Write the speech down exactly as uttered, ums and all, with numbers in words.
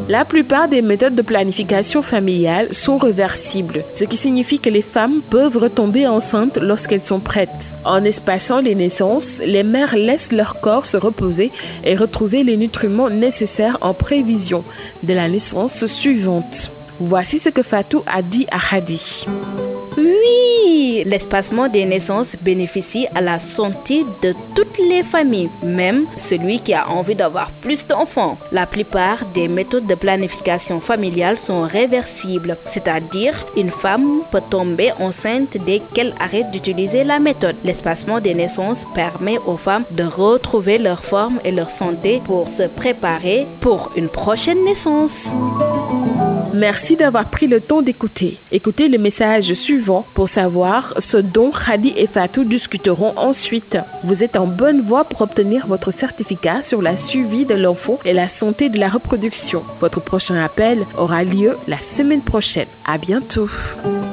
La plupart des méthodes de planification familiale sont réversibles, ce qui signifie que les femmes peuvent retomber enceintes lorsqu'elles sont prêtes. En espaçant les naissances, les mères laissent leur corps se reposer et retrouver les nutriments nécessaires en prévision de la naissance suivante. Voici ce que Fatou a dit à Hadi. Oui, l'espacement des naissances bénéficie à la santé de toutes les familles, même celui qui a envie d'avoir plus d'enfants. La plupart des méthodes de planification familiale sont réversibles, c'est-à-dire une femme peut tomber enceinte dès qu'elle arrête d'utiliser la méthode. L'espacement des naissances permet aux femmes de retrouver leur forme et leur santé pour se préparer pour une prochaine naissance. Merci d'avoir pris le temps d'écouter. Écoutez le message suivant pour savoir ce dont Hadi et Fatou discuteront ensuite. Vous êtes en bonne voie pour obtenir votre certificat sur la suivi de l'enfant et la santé de la reproduction. Votre prochain appel aura lieu la semaine prochaine. À bientôt.